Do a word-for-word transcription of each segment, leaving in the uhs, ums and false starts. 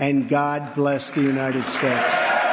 and God bless the United States.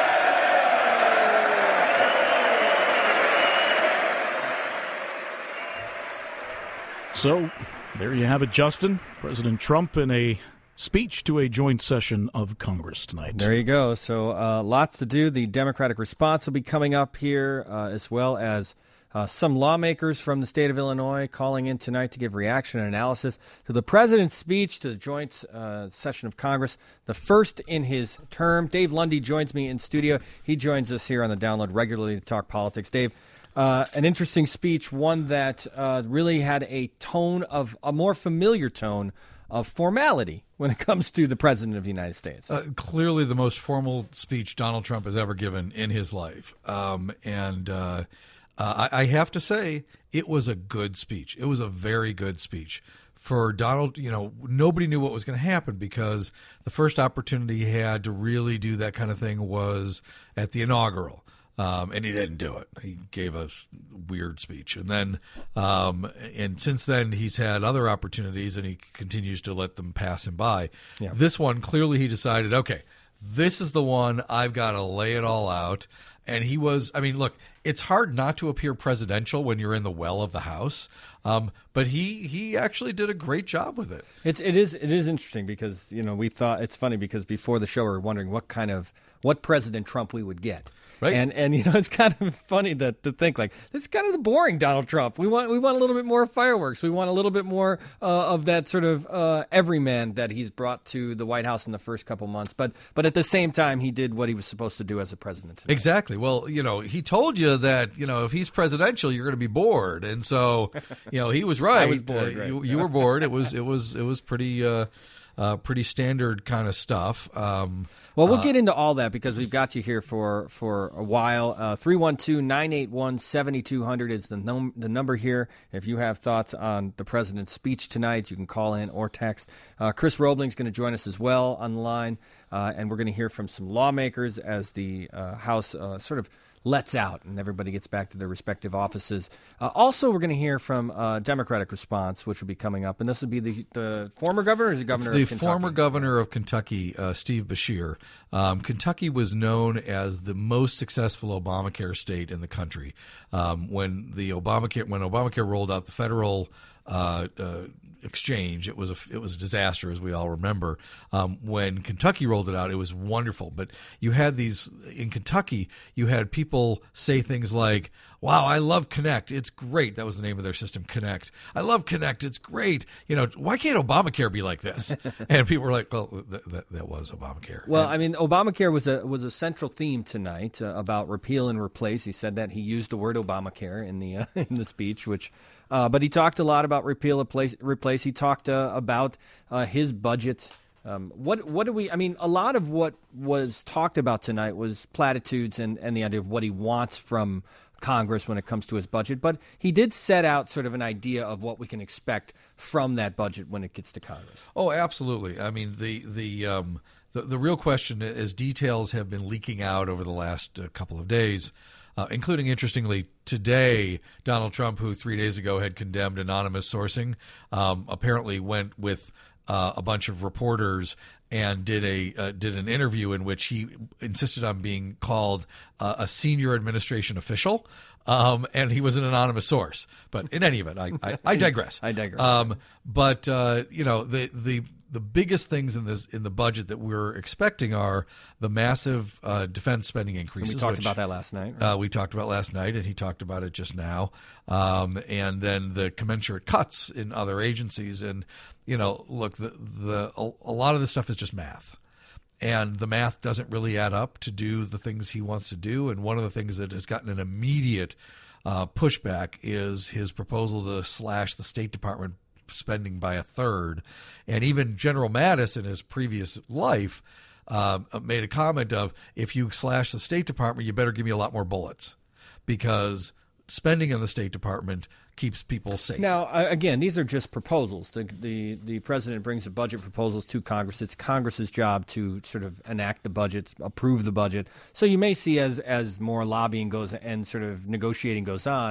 So, there you have it, Justin. President Trump in a speech to a joint session of Congress tonight. There you go. So, uh, lots to do. The Democratic response will be coming up here, uh, as well as uh, some lawmakers from the state of Illinois calling in tonight to give reaction and analysis to the president's speech to the joint uh, session of Congress, the first in his term. Dave Lundy joins me in studio. He joins us here on the Download regularly to talk politics. Dave, Uh, an interesting speech, one that uh, really had a tone of a more familiar tone of formality when it comes to the President of the United States. Uh, clearly the most formal speech Donald Trump has ever given in his life. Um, and uh, uh, I, I have to say, it was a good speech. It was a very good speech. For Donald, you know, nobody knew what was going to happen because the first opportunity he had to really do that kind of thing was at the inaugural. Um, and he didn't do it. He gave us weird speech. And then, um, and since then, he's had other opportunities, and he continues to let them pass him by. Yeah. This one, clearly he decided, okay, this is the one. I've got to lay it all out. And he was, I mean, look, it's hard not to appear presidential when you're in the well of the House. Um, but he he actually did a great job with it. It's it is it is interesting because, you know, we thought it's funny because before the show we were wondering what kind of what President Trump we would get. Right. And and you know, it's kind of funny that to think like this is kind of the boring Donald Trump. We want we want a little bit more fireworks. We want a little bit more uh, of that sort of uh, everyman that he's brought to the White House in the first couple months. But but at the same time, he did what he was supposed to do as a president today. Exactly. Well, you know, he told you that, you know, if he's presidential, you're going to be bored, and so you know he was right. I was bored. Uh, right. you, you were bored. It was it was it was pretty. Uh, Uh, pretty standard kind of stuff. Um, well, we'll uh, get into all that because we've got you here for, for a while. Uh, three one two, nine eight one, seven two zero zero is the, num- the number here. If you have thoughts on the president's speech tonight, you can call in or text. Uh, Chris Roebling is going to join us as well on the line, uh, and we're going to hear from some lawmakers as the uh, House uh, sort of lets out and everybody gets back to their respective offices. Uh, also, we're going to hear from uh, Democratic response, which will be coming up. And this would be the, the former governor or is the governor it's of the Kentucky? former governor of Kentucky, uh, Steve Beshear. Um, Kentucky was known as the most successful Obamacare state in the country. Um, when the Obamacare when Obamacare rolled out the federal uh, uh, exchange, it was a it was a disaster, as we all remember. Um, when Kentucky rolled it out, it was wonderful. But you had these in Kentucky, you had people say things like, "Wow, I love Connect. It's great." That was the name of their system, Connect. I love Connect. It's great. You know, why can't Obamacare be like this? And people were like, "Well, th- th- that was Obamacare." Well, and, I mean, Obamacare was a was a central theme tonight uh, about repeal and replace. He said that he used the word Obamacare in the uh, in the speech, which. Uh, but he talked a lot about repeal, replace. replace. He talked uh, about uh, his budget. Um, what what do we? I mean, a lot of what was talked about tonight was platitudes and, and the idea of what he wants from Congress when it comes to his budget. But he did set out sort of an idea of what we can expect from that budget when it gets to Congress. Oh, absolutely. I mean, the the um, the, the real question, as details have been leaking out over the last uh, couple of days. Uh, including, interestingly, today, Donald Trump, who three days ago had condemned anonymous sourcing, um, apparently went with uh, a bunch of reporters and did a uh, did an interview in which he insisted on being called uh, a senior administration official, um, and he was an anonymous source. But in any event, I I, I digress. I digress. Um, but uh, you know the the. The biggest things in this in the budget that we're expecting are the massive uh, defense spending increases. And we talked which, about that last night. Right? Uh, we talked about last night, and he talked about it just now. Um, and then the commensurate cuts in other agencies. And you know, look, the the a, a lot of this stuff is just math, and the math doesn't really add up to do the things he wants to do. And one of the things that has gotten an immediate uh, pushback is his proposal to slash the State Department spending by a third. And even General Mattis in his previous life uh, made a comment of, if you slash the State Department, you better give me a lot more bullets, because spending in the State Department keeps people safe. Now, again, these are just proposals. The, the the president brings the budget proposals to Congress. It's Congress's job to sort of enact the budget, approve the budget. So you may see as as more lobbying goes and sort of negotiating goes on,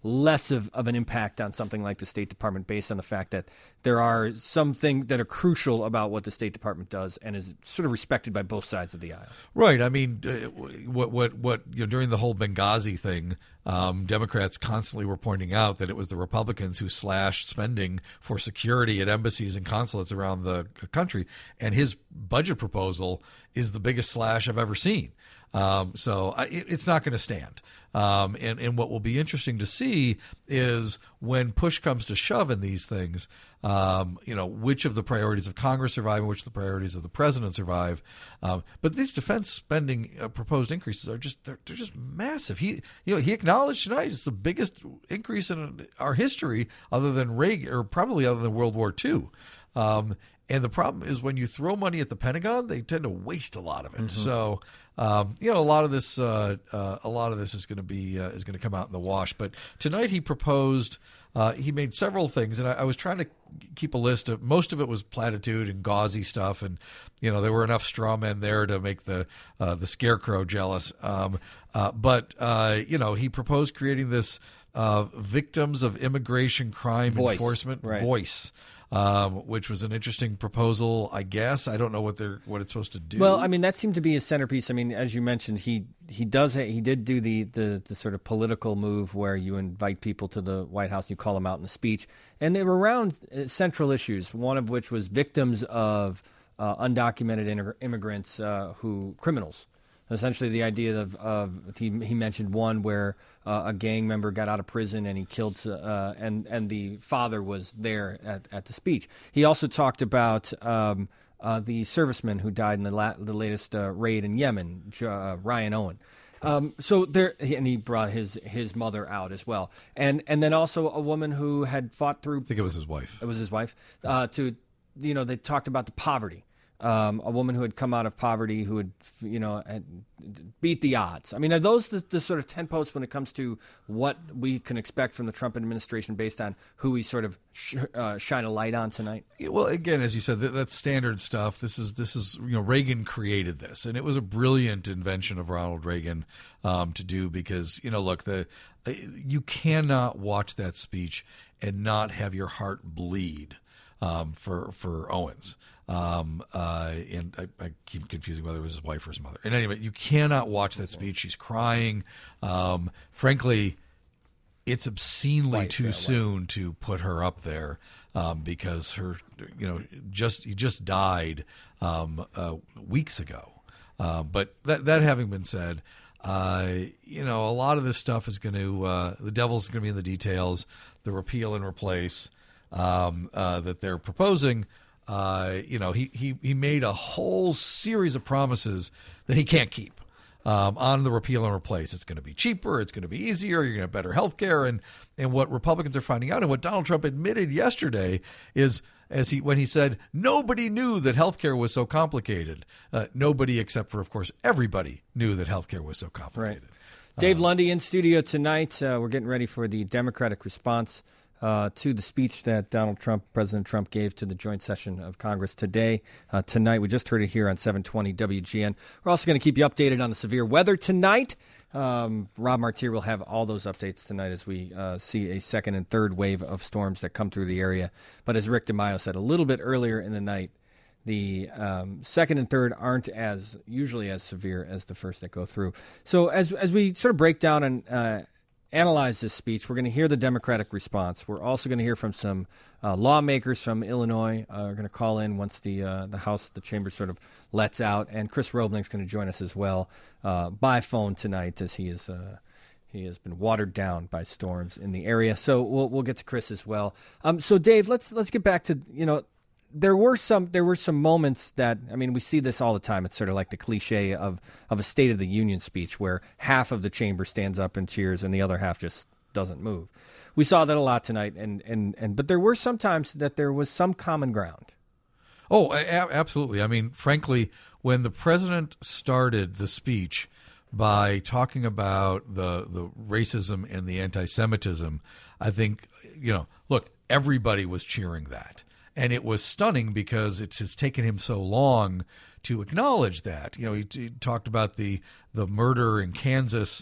less of, of an impact on something like the State Department based on the fact that there are some things that are crucial about what the State Department does and is sort of respected by both sides of the aisle. Right. I mean, uh, what what what you know, during the whole Benghazi thing, um, Democrats constantly were pointing out that it was the Republicans who slashed spending for security at embassies and consulates around the country, and his budget proposal is the biggest slash I've ever seen. Um, so I, it's not going to stand. Um, and, and what will be interesting to see is when push comes to shove in these things, um, you know, which of the priorities of Congress survive and which of the priorities of the president survive. Um, but these defense spending uh, proposed increases are just they're, they're just massive. He you know he acknowledged tonight it's the biggest increase in our history, other than Reagan, or probably other than World War Two. Um, And the problem is when you throw money at the Pentagon, they tend to waste a lot of it. Mm-hmm. So, um, you know, a lot of this, uh, uh, a lot of this is going to be uh, is going to come out in the wash. But tonight he proposed, uh, he made several things, and I, I was trying to keep a list of. Most of it was platitude and gauzy stuff, and you know there were enough straw men there to make the uh, the scarecrow jealous. Um, uh, but uh, you know, he proposed creating this uh, Victims of Immigration Crime Voice. Enforcement Right. Voice. Um, which was an interesting proposal, I guess. I don't know what they're what it's supposed to do. Well, I mean, that seemed to be a centerpiece. I mean, as you mentioned, he he does he did do the, the the sort of political move where you invite people to the White House and you call them out in a speech, and they were around central issues. One of which was victims of uh, undocumented inter- immigrants uh, who criminals. Essentially, the idea of, of he, he mentioned one where uh, a gang member got out of prison and he killed, uh, and and the father was there at, at the speech. He also talked about um, uh, the serviceman who died in the la- the latest uh, raid in Yemen, uh, Ryan Owen. Um, so there, and he brought his his mother out as well, and and then also a woman who had fought through. I think it was his wife. It was his wife. Uh, to you know, they talked about the poverty. Um, a woman who had come out of poverty, who had, you know, had beat the odds. I mean, are those the, the sort of ten posts when it comes to what we can expect from the Trump administration based on who we sort of sh- uh, shine a light on tonight? Well, again, as you said, that, that's standard stuff. This is this is you know Reagan created this, and it was a brilliant invention of Ronald Reagan um, to do because you know, look, the you cannot watch that speech and not have your heart bleed um, for for Owens. Um, uh, and I, I keep confusing whether it was his wife or his mother. In any event, you cannot watch that speech. She's crying. Um, frankly, it's obscenely Wife, too yeah, soon wife. to put her up there um, because her, you know, just he just died um, uh, weeks ago. Um, but that that having been said, uh, you know, a lot of this stuff is going to uh, the devil's going to be in the details. The repeal and replace um, uh, that they're proposing. Uh, you know, he, he, he made a whole series of promises that he can't keep um, on the repeal and replace. It's going to be cheaper. It's going to be easier. You're going to have better health care. And, and what Republicans are finding out and what Donald Trump admitted yesterday is as he when he said nobody knew that health care was so complicated. Uh, nobody except for, of course, everybody knew that health care was so complicated. Right. Dave Lundy in studio tonight. Uh, we're getting ready for the Democratic response Uh, to the speech that Donald Trump, President Trump, gave to the joint session of Congress today. Uh, tonight, we just heard it here on seven twenty W G N. We're also going to keep you updated on the severe weather tonight. Um, Rob Martier will have all those updates tonight as we uh, see a second and third wave of storms that come through the area. But as Rick DeMaio said a little bit earlier in the night, the um, second and third aren't as usually as severe as the first that go through. So as as we sort of break down and uh, analyze this speech, we're going to hear the Democratic response. We're also going to hear from some uh, lawmakers from Illinois. Uh, we're going to call in once the uh, the House, the chamber sort of lets out. And Chris Robling's going to join us as well uh, by phone tonight as he is uh, he has been watered down by storms in the area. So we'll we'll get to Chris as well. Um, so Dave, let's let's get back to you know. There were some there were some moments that, I mean, we see this all the time. It's sort of like the cliche of, of a State of the Union speech where half of the chamber stands up and cheers and the other half just doesn't move. We saw that a lot tonight, and, and, and but there were some times that there was some common ground. Oh, a- absolutely. I mean, frankly, when the president started the speech by talking about the the racism and the anti-Semitism, I think, you know, look, everybody was cheering that. And it was stunning because it has taken him so long to acknowledge that. You know, he, he talked about the the murder in Kansas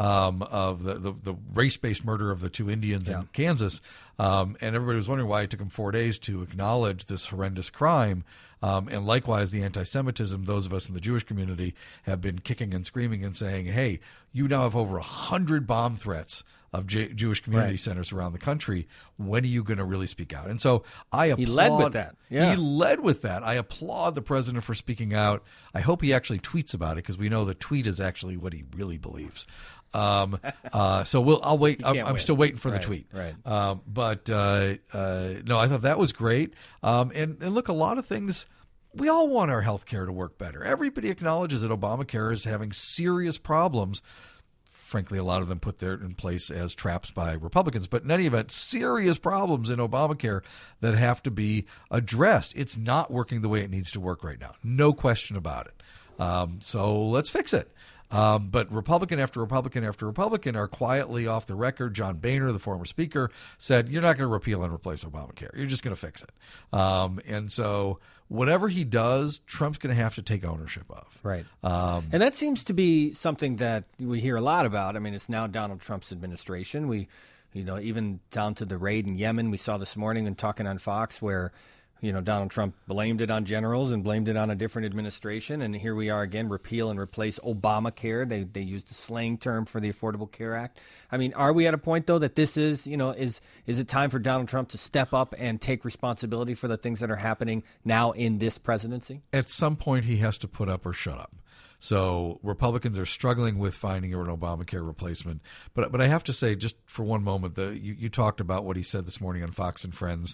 um, of the, the, the race-based murder of the two Indians Yeah. in Kansas. Um, and everybody was wondering why it took him four days to acknowledge this horrendous crime. Um, and likewise, the anti-Semitism, those of us in the Jewish community have been kicking and screaming and saying, hey, you now have over one hundred bomb threats of J- Jewish community Right. centers around the country. When are you going to really speak out? And so I applaud. He led with that. Yeah. He led with that. I applaud the president for speaking out. I hope he actually tweets about it because we know the tweet is actually what he really believes. Um, uh, so we'll. I'll wait. I'm, can't I'm win. still waiting for Right, the tweet. right. Um, but uh, uh, no, I thought that was great. Um, and, and look, a lot of things. We all want our health care to work better. Everybody acknowledges that Obamacare is having serious problems. Frankly, a lot of them put there in place as traps by Republicans. But in any event, serious problems in Obamacare that have to be addressed. It's not working the way it needs to work right now. No question about it. Um, so let's fix it. Um, but Republican after Republican after Republican are quietly off the record. John Boehner, the former speaker, said, you're not going to repeal and replace Obamacare. You're just going to fix it. Um, and so whatever he does, Trump's going to have to take ownership of. Right. Um, and that seems to be something that we hear a lot about. I mean, it's now Donald Trump's administration. We, you know, even down to the raid in Yemen, we saw this morning and talking on Fox where, you know, Donald Trump blamed it on generals and blamed it on a different administration. And here we are again, repeal and replace Obamacare. They they used the slang term for the Affordable Care Act. I mean, are we at a point, though, that this is, you know, is is it time for Donald Trump to step up and take responsibility for the things that are happening now in this presidency? At some point, he has to put up or shut up. So Republicans are struggling with finding an Obamacare replacement. But but I have to say, just for one moment, the you, you talked about what he said this morning on Fox and Friends.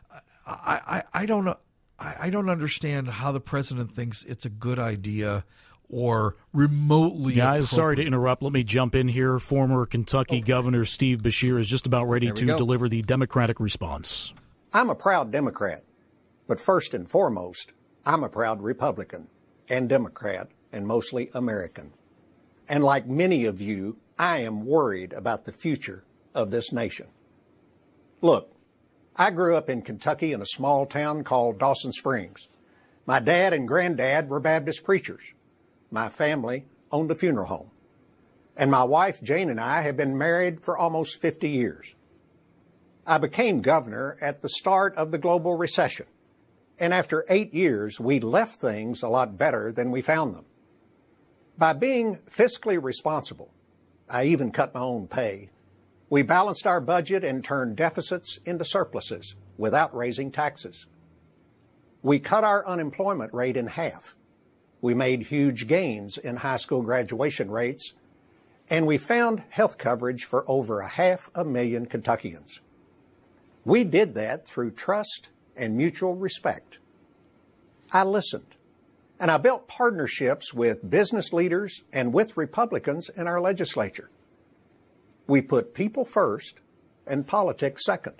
I, I, I don't know. I, I don't understand how the president thinks it's a good idea or remotely. Guys, sorry to interrupt. Let me jump in here. Former Kentucky okay. Governor Steve Beshear is just about ready to go. deliver the Democratic response. I'm a proud Democrat, but first and foremost, I'm a proud Republican and Democrat and mostly American. And like many of you, I am worried about the future of this nation. Look, I grew up in Kentucky in a small town called Dawson Springs. My dad and granddad were Baptist preachers. My family owned a funeral home. And my wife, Jane, and I have been married for almost fifty years. I became governor at the start of the global recession. And after eight years, we left things a lot better than we found them. By being fiscally responsible, I even cut my own pay. We balanced our budget and turned deficits into surpluses without raising taxes. We cut our unemployment rate in half. We made huge gains in high school graduation rates, and we found health coverage for over a half a million Kentuckians. We did that through trust and mutual respect. I listened, and I built partnerships with business leaders and with Republicans in our legislature. We put people first and politics second.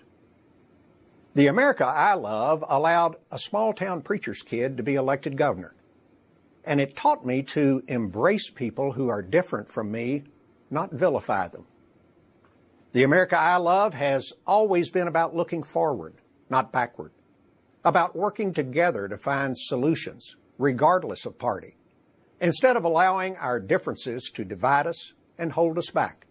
The America I love allowed a small-town preacher's kid to be elected governor. And it taught me to embrace people who are different from me, not vilify them. The America I love has always been about looking forward, not backward, about working together to find solutions, regardless of party, instead of allowing our differences to divide us and hold us back.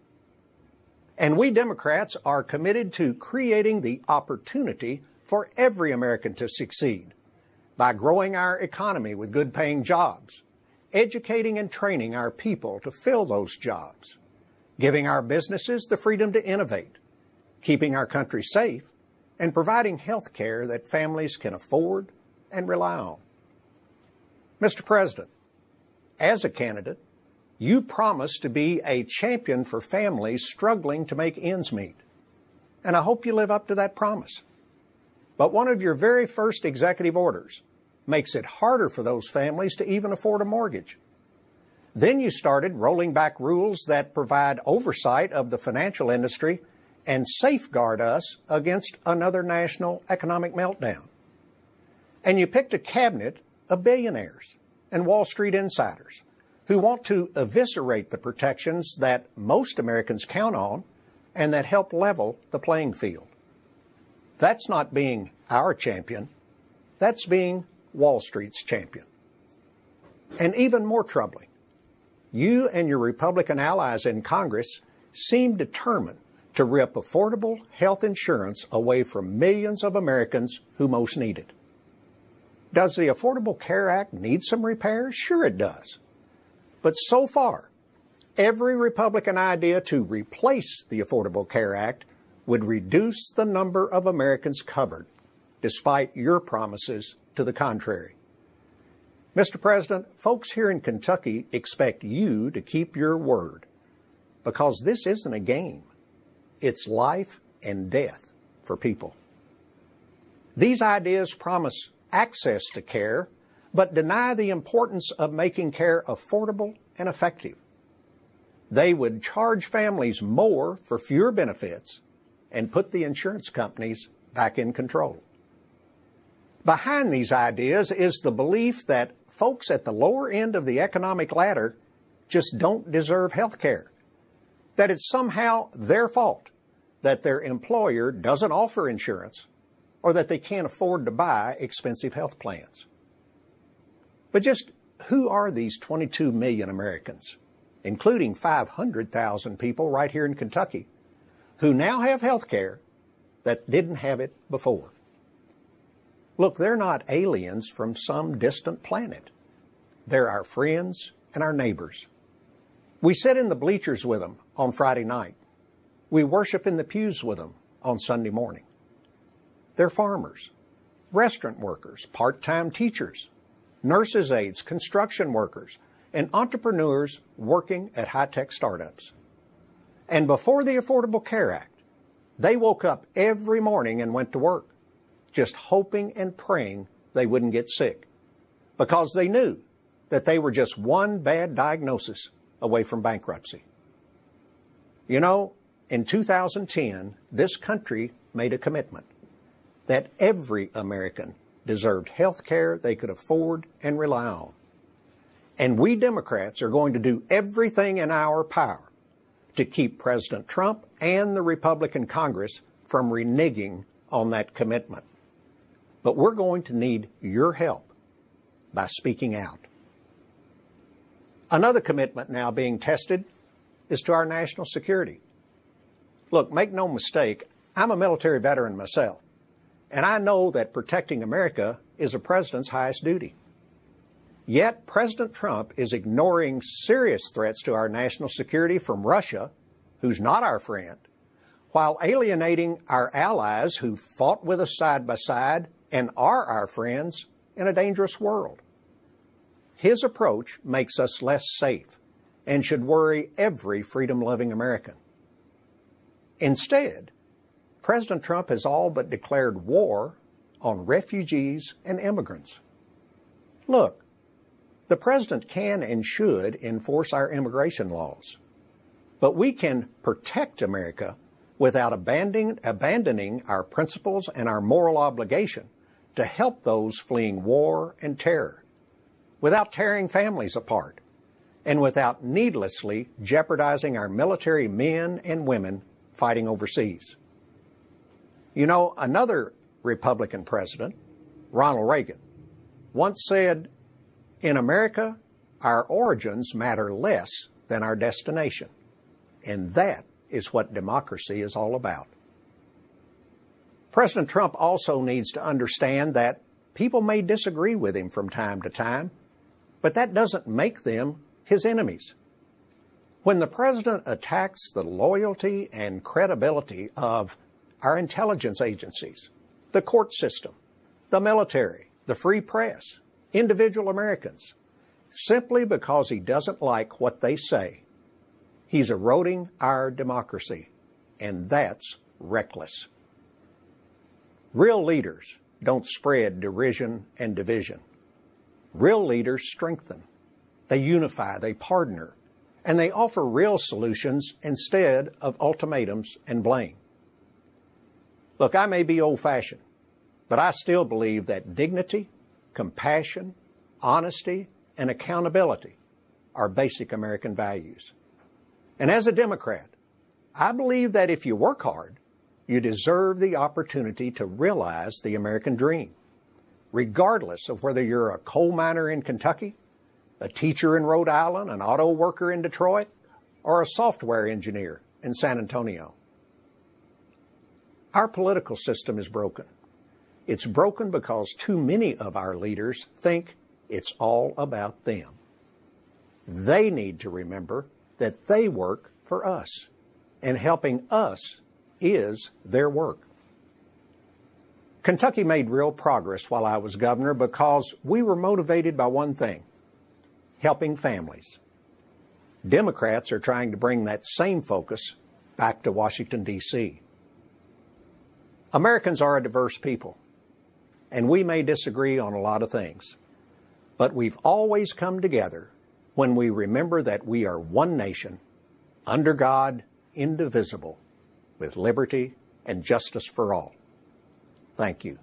And we Democrats are committed to creating the opportunity for every American to succeed by growing our economy with good-paying jobs, educating and training our people to fill those jobs, giving our businesses the freedom to innovate, keeping our country safe, and providing health care that families can afford and rely on. Mister President, as a candidate, you promised to be a champion for families struggling to make ends meet. And I hope you live up to that promise. But one of your very first executive orders makes it harder for those families to even afford a mortgage. Then you started rolling back rules that provide oversight of the financial industry and safeguard us against another national economic meltdown. And you picked a cabinet of billionaires and Wall Street insiders who want to eviscerate the protections that most Americans count on and that help level the playing field. That's not being our champion. That's being Wall Street's champion. And even more troubling, you and your Republican allies in Congress seem determined to rip affordable health insurance away from millions of Americans who most need it. Does the Affordable Care Act need some repairs? Sure it does. But so far, every Republican idea to replace the Affordable Care Act would reduce the number of Americans covered, despite your promises to the contrary. Mister President, folks here in Kentucky expect you to keep your word, because this isn't a game. It's life and death for people. These ideas promise access to care, but deny the importance of making care affordable and effective. They would charge families more for fewer benefits and put the insurance companies back in control. Behind these ideas is the belief that folks at the lower end of the economic ladder just don't deserve health care, that it's somehow their fault that their employer doesn't offer insurance, or that they can't afford to buy expensive health plans. But just who are these twenty-two million Americans, including five hundred thousand people right here in Kentucky, who now have health care that didn't have it before? Look, they're not aliens from some distant planet. They're our friends and our neighbors. We sit in the bleachers with them on Friday night. We worship in the pews with them on Sunday morning. They're farmers, restaurant workers, part-time teachers, nurses' aides, construction workers, and entrepreneurs working at high-tech startups. And before the Affordable Care Act, they woke up every morning and went to work, just hoping and praying they wouldn't get sick, because they knew that they were just one bad diagnosis away from bankruptcy. You know, in two thousand ten, this country made a commitment that every American deserved health care they could afford and rely on. And we Democrats are going to do everything in our power to keep President Trump and the Republican Congress from reneging on that commitment. But we're going to need your help by speaking out. Another commitment now being tested is to our national security. Look, make no mistake, I'm a military veteran myself, and I know that protecting America is a president's highest duty. Yet President Trump is ignoring serious threats to our national security from Russia, who's not our friend, while alienating our allies who fought with us side by side and are our friends in a dangerous world. His approach makes us less safe and should worry every freedom-loving American. Instead, President Trump has all but declared war on refugees and immigrants. Look, the president can and should enforce our immigration laws, but we can protect America without abandoning, abandoning our principles and our moral obligation to help those fleeing war and terror, without tearing families apart, and without needlessly jeopardizing our military men and women fighting overseas. You know, another Republican president, Ronald Reagan, once said, "In America, our origins matter less than our destination." And that is what democracy is all about. President Trump also needs to understand that people may disagree with him from time to time, but that doesn't make them his enemies. When the president attacks the loyalty and credibility of our intelligence agencies, the court system, the military, the free press, individual Americans, simply because he doesn't like what they say, he's eroding our democracy, and that's reckless. Real leaders don't spread derision and division. Real leaders strengthen. They unify, they partner, and they offer real solutions instead of ultimatums and blame. Look, I may be old-fashioned, but I still believe that dignity, compassion, honesty, and accountability are basic American values. And as a Democrat, I believe that if you work hard, you deserve the opportunity to realize the American dream, regardless of whether you're a coal miner in Kentucky, a teacher in Rhode Island, an auto worker in Detroit, or a software engineer in San Antonio. Our political system is broken. It's broken because too many of our leaders think it's all about them. They need to remember that they work for us, and helping us is their work. Kentucky made real progress while I was governor because we were motivated by one thing: helping families. Democrats are trying to bring that same focus back to Washington, D C Americans are a diverse people, and we may disagree on a lot of things, but we've always come together when we remember that we are one nation, under God, indivisible, with liberty and justice for all. Thank you.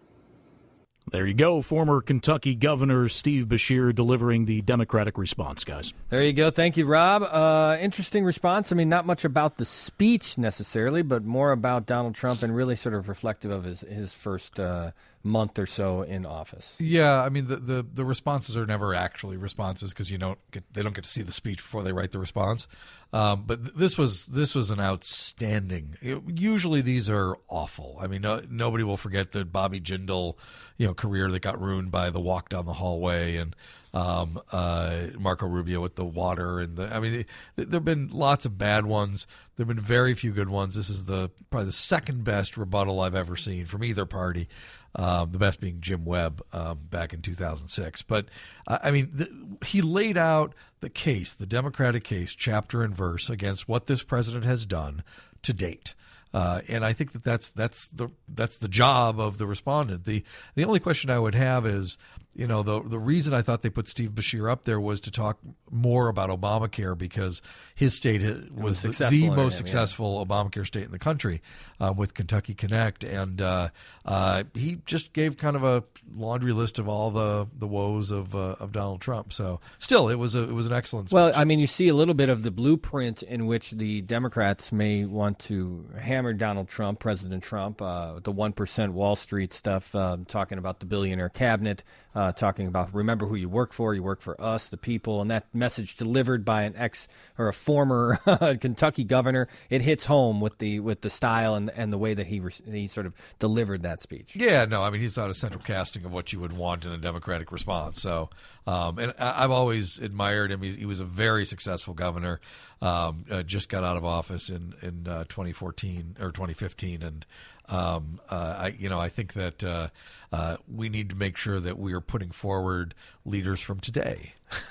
There you go. Former Kentucky Governor Steve Beshear delivering the Democratic response, guys. There you go. Thank you, Rob. Uh, interesting response. I mean, not much about the speech necessarily, but more about Donald Trump and really sort of reflective of his, his first uh, month or so in office. Yeah, I mean, the, the, the responses are never actually responses because you don't get, they don't get to see the speech before they write the response. Um, but th- this was this was an outstanding. It, usually these are awful. I mean, no, nobody will forget the Bobby Jindal, you know, career that got ruined by the walk down the hallway, and um, uh, Marco Rubio with the water, and the. I mean, there have been lots of bad ones. There have been very few good ones. This is the probably the second best rebuttal I've ever seen from either party. Um, the best being Jim Webb um, back in two thousand six. But, uh, I mean, the, he laid out the case, the Democratic case, chapter and verse, against what this president has done to date. Uh, and I think that that's that's the that's the job of the respondent. The the only question I would have is, you know, the the reason I thought they put Steve Beshear up there was to talk more about Obamacare, because his state was, was the, the most him, successful yeah. Obamacare state in the country, um, with Kentucky Connect, and uh, uh, he just gave kind of a laundry list of all the, the woes of uh, of Donald Trump. So still, it was a it was an excellent speech. Well, I mean, you see a little bit of the blueprint in which the Democrats may want to hammer Donald Trump, President Trump, uh, the one percent Wall Street stuff, uh, talking about the billionaire cabinet, uh, talking about remember who you work for, you work for us, the people, and that message delivered by an ex or a former Kentucky governor, it hits home with the with the style and and the way that he he sort of delivered that speech. Yeah, no, I mean, he's not a central casting of what you would want in a Democratic response. So, um, and I've always admired him. He, he was a very successful governor. Um, uh, just got out of office in in uh, twenty fourteen or twenty fifteen, and um, uh, I you know I think that uh, uh, we need to make sure that we are putting forward leaders from today.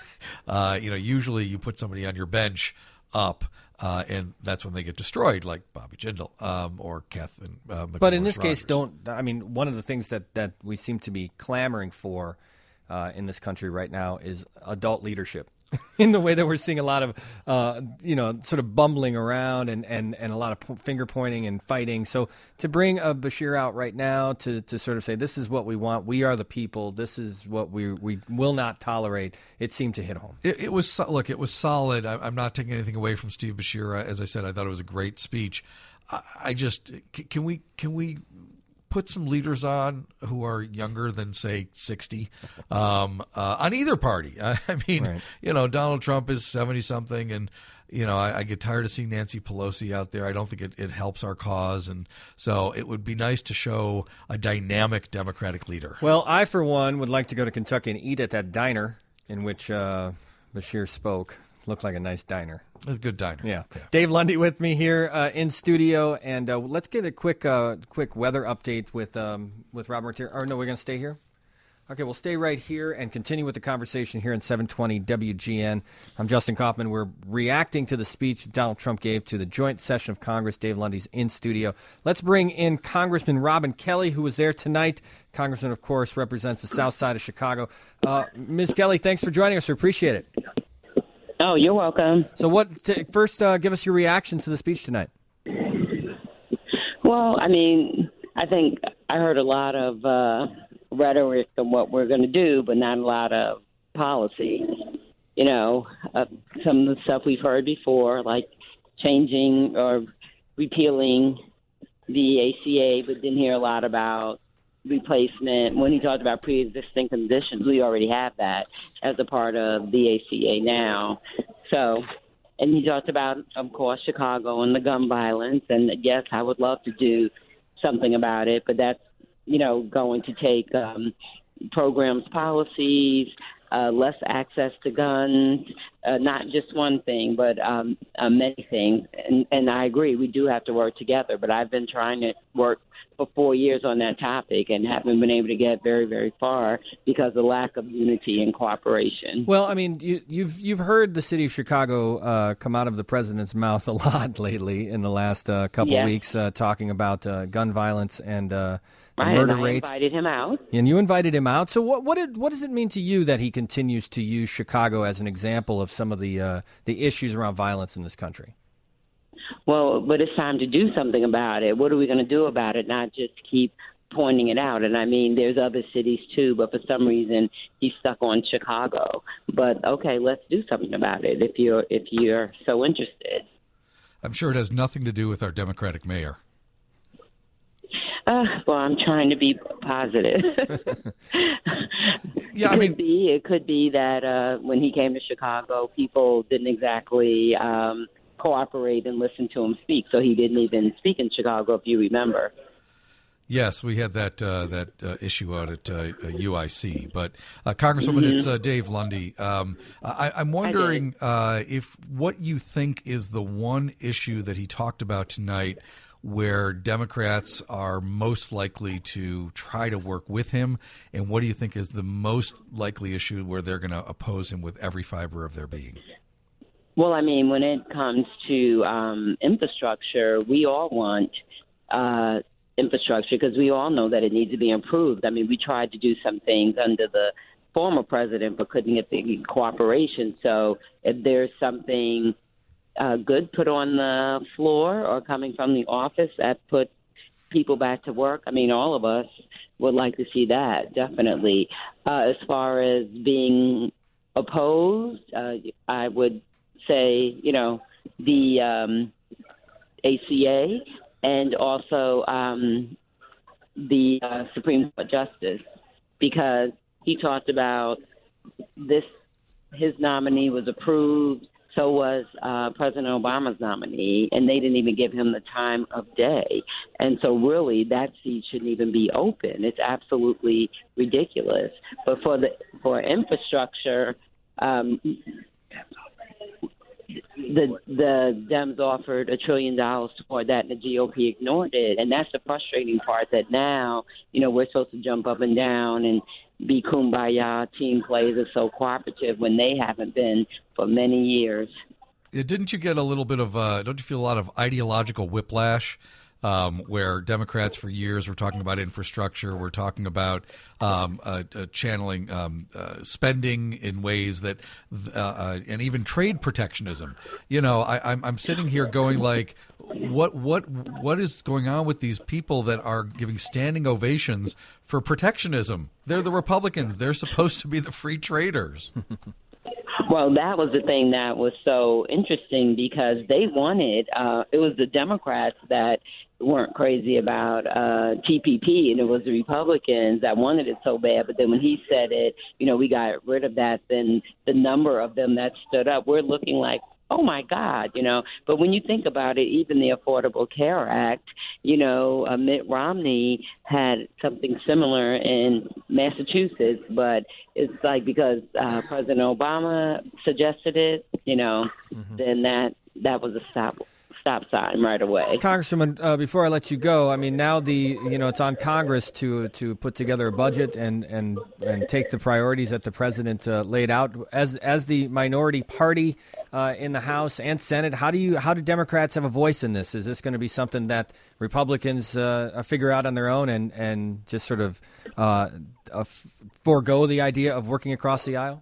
uh, you know, usually you put somebody on your bench up, uh, and that's when they get destroyed, like Bobby Jindal um, or Catherine. Uh, but in this Rogers. case, don't I mean one of the things that that we seem to be clamoring for uh, in this country right now is adult leadership. In the way that we're seeing a lot of, uh, you know, sort of bumbling around and, and, and a lot of po- finger pointing and fighting. So to bring a Beshear out right now to, to sort of say, this is what we want. We are the people. This is what we we will not tolerate. It seemed to hit home. It, it was, look, it was solid. I, I'm not taking anything away from Steve Beshear. As I said, I thought it was a great speech. I, I just, can we, can we, put some leaders on who are younger than, say, sixty um, uh, on either party. I, I mean, right. you know, Donald Trump is seventy-something, and, you know, I, I get tired of seeing Nancy Pelosi out there. I don't think it, it helps our cause, and so it would be nice to show a dynamic Democratic leader. Well, I, for one, would like to go to Kentucky and eat at that diner in which uh, Beshear spoke. Looked like a nice diner. It's a good diner. Yeah. yeah. Dave Lundy with me here uh, in studio, and uh, let's get a quick uh, quick weather update with um, with Rob Martier. Or no, we're going to stay here? Okay, we'll stay right here and continue with the conversation here in seven twenty W G N. I'm Justin Kaufman. We're reacting to the speech Donald Trump gave to the joint session of Congress. Dave Lundy's in studio. Let's bring in Congressman Robin Kelly, who was there tonight. Congressman, of course, represents the south side of Chicago. Uh, Miz Kelly, thanks for joining us. We appreciate it. Oh, you're welcome. So what? T- first, uh, give us your reaction to the speech tonight. Well, I mean, I think I heard a lot of uh, rhetoric on what we're going to do, but not a lot of policy. You know, uh, some of the stuff we've heard before, like changing or repealing the A C A, but didn't hear a lot about replacement. When he talked about pre-existing conditions, we already have that as a part of the A C A now. So, and he talked about, of course, Chicago and the gun violence. And yes, I would love to do something about it, but that's, you know, going to take um, programs, policies, uh, less access to guns, uh, not just one thing, but um, uh, many things. And, and I agree, we do have to work together, but I've been trying to work for four years on that topic and haven't been able to get very, very far because of lack of unity and cooperation. Well, I mean, you, you've you've heard the city of Chicago uh, come out of the president's mouth a lot lately in the last uh, couple yes. weeks, uh, talking about uh, gun violence and uh, the right, murder and I rate. invited him out. And you invited him out. So what what did what does it mean to you that he continues to use Chicago as an example of some of the uh, the issues around violence in this country? Well, but it's time to do something about it. What are we going to do about it? Not just keep pointing it out. And I mean, there's other cities too, but for some reason he's stuck on Chicago. But okay, let's do something about it if you're if you're so interested. I'm sure it has nothing to do with our Democratic mayor. Uh, well, I'm trying to be positive. yeah, it I mean, could be. It could be that uh, when he came to Chicago, people didn't exactly um, cooperate and listen to him speak, so he didn't even speak in Chicago, if you remember. Yes, we had that uh, that uh, issue out at uh, U I C. But uh, Congresswoman, Mm-hmm. it's uh, Dave Lundy. Um, I, I'm wondering uh, if what you think is the one issue that he talked about tonight where Democrats are most likely to try to work with him, and what do you think is the most likely issue where they're going to oppose him with every fiber of their being? Well, I mean, when it comes to um, infrastructure, we all want uh, infrastructure because we all know that it needs to be improved. I mean, we tried to do some things under the former president but couldn't get the cooperation. So if there's something uh, good put on the floor or coming from the office that put people back to work, I mean, all of us would like to see that, definitely. Uh, as far as being opposed, uh, I would say, you know, the um, A C A and also um, the uh, Supreme Court Justice, because he talked about this, his nominee was approved, so was uh, President Obama's nominee, and they didn't even give him the time of day. And so really that seat shouldn't even be open. It's absolutely ridiculous. But for the for infrastructure, um, the the Dems offered a trillion dollars for that, and the G O P ignored it. And that's the frustrating part, that now, you know, we're supposed to jump up and down and be kumbaya, team players are so cooperative when they haven't been for many years. Yeah, didn't you get a little bit of, uh, don't you feel a lot of ideological whiplash? Um, where Democrats for years were talking about infrastructure, we're talking about um, uh, uh, channeling um, uh, spending in ways that, uh, uh, and even trade protectionism. You know, I, I'm, I'm sitting here going like, what, what, what is going on with these people that are giving standing ovations for protectionism? They're the Republicans. They're supposed to be the free traders. Well, that was the thing that was so interesting because they wanted, uh, it was the Democrats that weren't crazy about uh, T P P, and it was the Republicans that wanted it so bad. But then when he said it, you know, we got rid of that, then the number of them that stood up, we're looking like, oh, my God, you know. But when you think about it, even the Affordable Care Act, you know, uh, Mitt Romney had something similar in Massachusetts, but it's like because uh, President Obama suggested it, you know, mm-hmm. then that that was a stop stop sign right away. Congresswoman, uh, before I let you go, I mean, now the you know it's on Congress to to put together a budget and and, and take the priorities that the president uh, laid out. As as the minority party uh, in the House and Senate, how do you how do Democrats have a voice in this? Is this going to be something that Republicans uh, figure out on their own and and just sort of uh, uh, forego the idea of working across the aisle?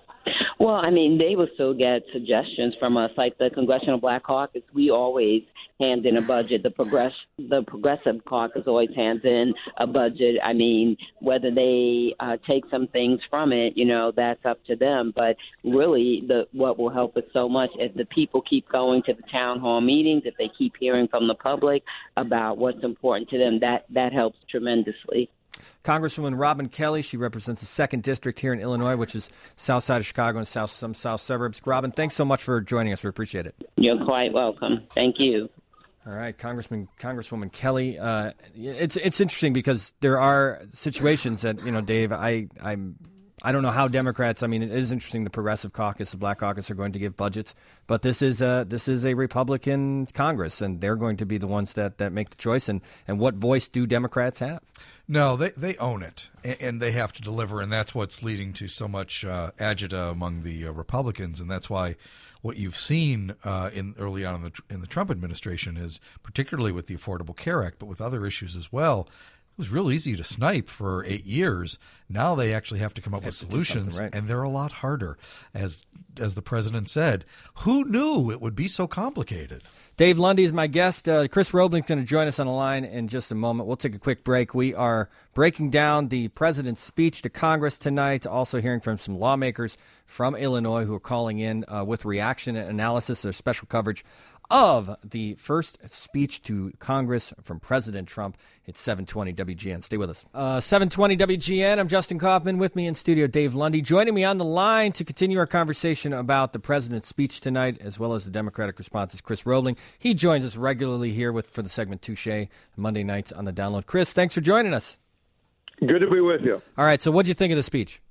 Well, I mean, they will still get suggestions from us, like the Congressional Black Caucus. We always hand in a budget. The progress, the Progressive Caucus always hands in a budget. I mean, whether they uh, take some things from it, you know, that's up to them. But really, the what will help us so much if the people keep going to the town hall meetings, if they keep hearing from the public about what's important to them, that, that helps tremendously. Congresswoman Robin Kelly, she represents the second District here in Illinois, which is south side of Chicago and south some south suburbs. Robin, thanks so much for joining us. We appreciate it. You're quite welcome. Thank you. All right, Congressman, Congresswoman Kelly. Uh, it's it's interesting because there are situations that, you know, Dave, I I'm. I don't know how Democrats. I mean, it is interesting. The Progressive Caucus, the Black Caucus, are going to give budgets, but this is a this is a Republican Congress, and they're going to be the ones that, that make the choice. And, and what voice do Democrats have? No, they they own it, and they have to deliver, and that's what's leading to so much uh, agita among the uh, Republicans, and that's why what you've seen uh, in early on in the in the Trump administration is, particularly with the Affordable Care Act, but with other issues as well. It was real easy to snipe for eight years. Now they actually have to come up with solutions, right. and they're a lot harder. As as the president said, who knew it would be so complicated? Dave Lundy is my guest. Uh, Chris Robling's going to join us on the line in just a moment. We'll take a quick break. We are breaking down the president's speech to Congress tonight, also hearing from some lawmakers from Illinois who are calling in uh, with reaction and analysis or special coverage of the first speech to Congress from President Trump. It's seven twenty W G N. Stay with us. Uh, seven twenty W G N. I'm Justin Kaufman. With me in studio, Dave Lundy. Joining me on the line to continue our conversation about the president's speech tonight, as well as the Democratic response, is Chris Robling. He joins us regularly here with for the segment Touché Monday nights on the Download. Chris, thanks for joining us. Good to be with you. All right, so what do you think of the speech?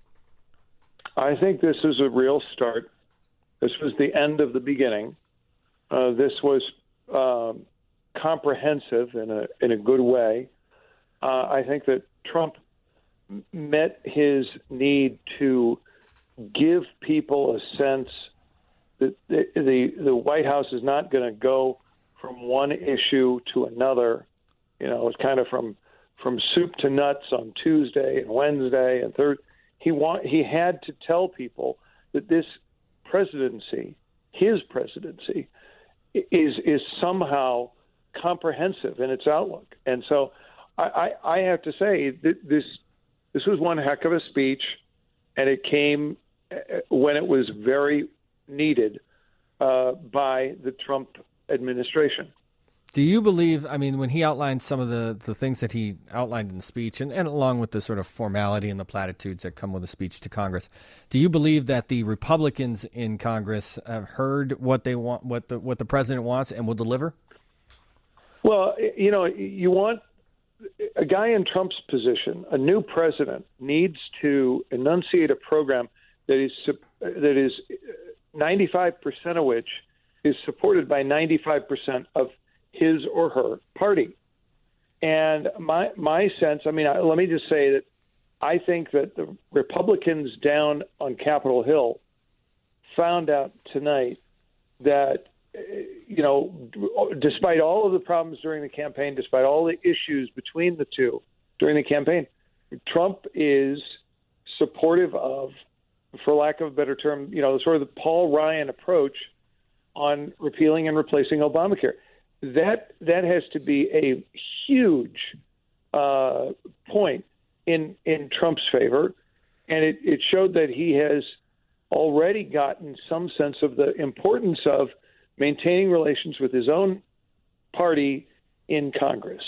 I think this is a real start. This was the end of the beginning. Uh, this was um, comprehensive in a in a good way. Uh, I think that Trump met his need to give people a sense that the the, the White House is not going to go from one issue to another. You know, it's kind of from from soup to nuts on Tuesday and Wednesday and Thursday. He want he had to tell people that this presidency, his presidency, is is somehow comprehensive in its outlook. And so I, I, I have to say that this this was one heck of a speech, and it came when it was very needed uh, by the Trump administration. Do you believe, I mean, when he outlined some of the, the things that he outlined in the speech, and, and along with the sort of formality and the platitudes that come with a speech to Congress, do you believe that the Republicans in Congress have heard what they want, what the what the president wants, and will deliver? Well, you know, you want a guy in Trump's position, a new president, needs to enunciate a program that is that is ninety-five percent of which is supported by ninety-five percent of his or her party. And my my sense, I mean, I, let me just say that I think that the Republicans down on Capitol Hill found out tonight that, you know, despite all of the problems during the campaign, despite all the issues between the two during the campaign, Trump is supportive of, for lack of a better term, you know, sort of the Paul Ryan approach on repealing and replacing Obamacare. That that has to be a huge uh, point in in Trump's favor, and it, it showed that he has already gotten some sense of the importance of maintaining relations with his own party in Congress.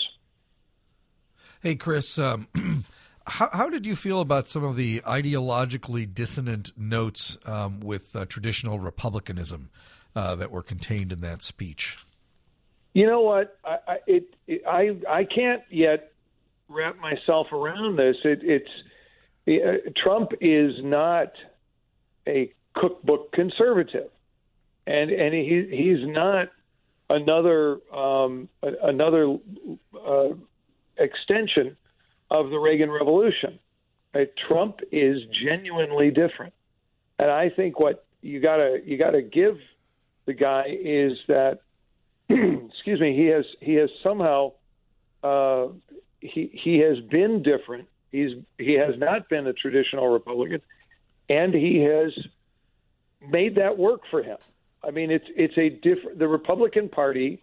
Hey, Chris, um, how, how did you feel about some of the ideologically dissonant notes um, with uh, traditional republicanism uh, that were contained in that speech? You know what? I, I, it, it, I, I can't yet wrap myself around this. It, it's it, uh, Trump is not a cookbook conservative, and and he he's not another um, another uh, extension of the Reagan Revolution. Uh, Trump is genuinely different, and I think what you gotta you gotta give the guy is that. Excuse me. He has he has somehow uh, he he has been different. He's he has not been a traditional Republican, and he has made that work for him. I mean, it's it's a different. The Republican Party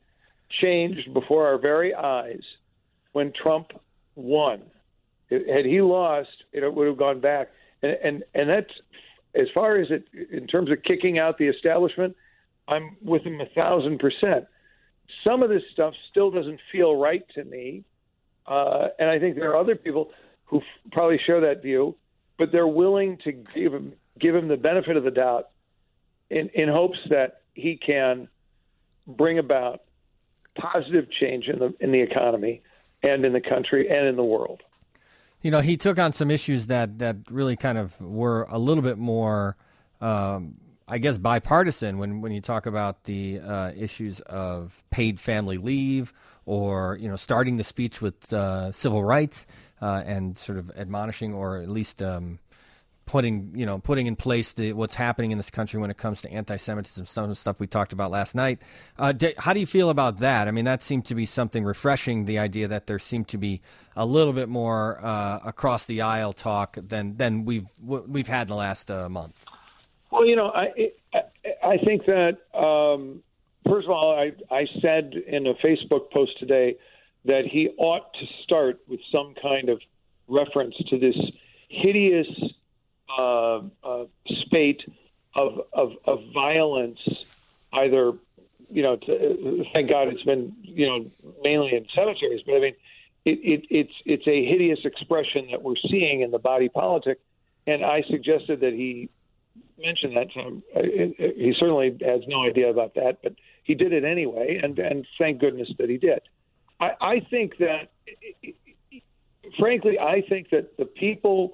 changed before our very eyes when Trump won. Had he lost, it would have gone back. And, and, and that's, as far as it, in terms of kicking out the establishment, I'm with him a thousand percent. Some of this stuff still doesn't feel right to me. Uh, and I think there are other people who f- probably share that view, but they're willing to give him, give him the benefit of the doubt in, in hopes that he can bring about positive change in the in the economy and in the country and in the world. You know, he took on some issues that, that really kind of were a little bit more, um, I guess, bipartisan when, when you talk about the uh, issues of paid family leave or, you know, starting the speech with uh, civil rights uh, and sort of admonishing or at least um, putting, you know, putting in place the, what's happening in this country when it comes to anti-Semitism, some of the stuff we talked about last night. Uh, d- how do you feel about that? I mean, that seemed to be something refreshing, the idea that there seemed to be a little bit more uh, across the aisle talk than, than we've we've had in the last uh, month. Well, you know, I I, I think that, um, first of all, I, I said in a Facebook post today that he ought to start with some kind of reference to this hideous Uh, uh, spate of, of of violence, either, you know, to, thank God it's been, you know, mainly in cemeteries, but I mean, it, it, it's it's a hideous expression that we're seeing in the body politic, and I suggested that he mention that. So he certainly has no idea about that, but he did it anyway, and, and thank goodness that he did. I, I think that, frankly, I think that the people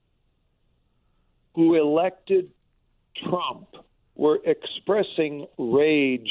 who elected Trump were expressing rage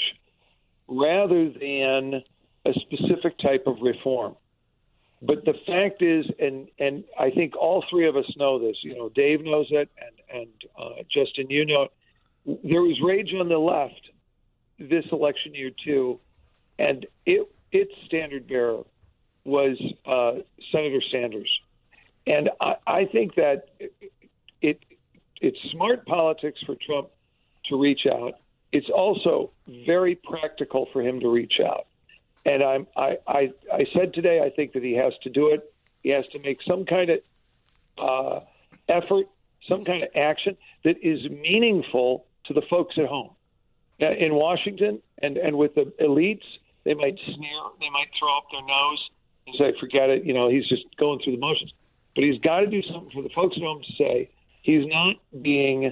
rather than a specific type of reform. But the fact is, and, and I think all three of us know this, you know, Dave knows it, and, and uh, Justin, you know, there was rage on the left this election year too, and it, its standard bearer was uh, Senator Sanders. And I, I think that it, it it's smart politics for Trump to reach out. It's also very practical for him to reach out. And I'm, I, I, I said today, I think that he has to do it. He has to make some kind of uh, effort, some kind of action that is meaningful to the folks at home. Uh, in Washington and, and with the elites, they might sneer, they might throw up their nose and say, forget it, you know, he's just going through the motions. But he's got to do something for the folks at home to say he's not being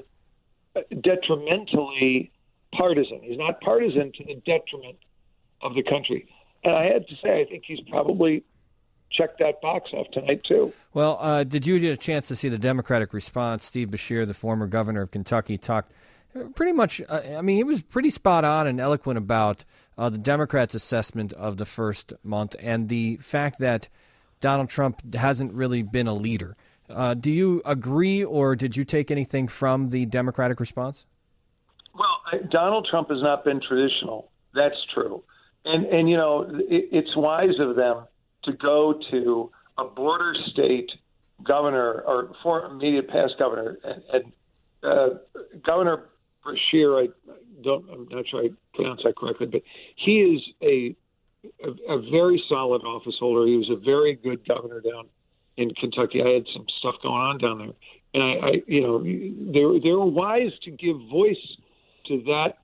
detrimentally partisan. He's not partisan to the detriment of the country. And I had to say, I think he's probably checked that box off tonight, too. Well, uh, did you get a chance to see the Democratic response? Steve Beshear, the former governor of Kentucky, talked pretty much, uh, I mean, he was pretty spot on and eloquent about uh, the Democrats' assessment of the first month and the fact that Donald Trump hasn't really been a leader. Uh, do you agree, or did you take anything from the Democratic response? Well, I, Donald Trump has not been traditional. That's true. And, and you know, it, it's wise of them to go to a border state governor or former immediate past governor. And, and uh, Governor Beshear, I don't, I'm not sure I pronounced that correctly, but he is a, a, a very solid office holder. He was a very good governor down in Kentucky. I had some stuff going on down there. And I, I you know, they're, they're wise to give voice to that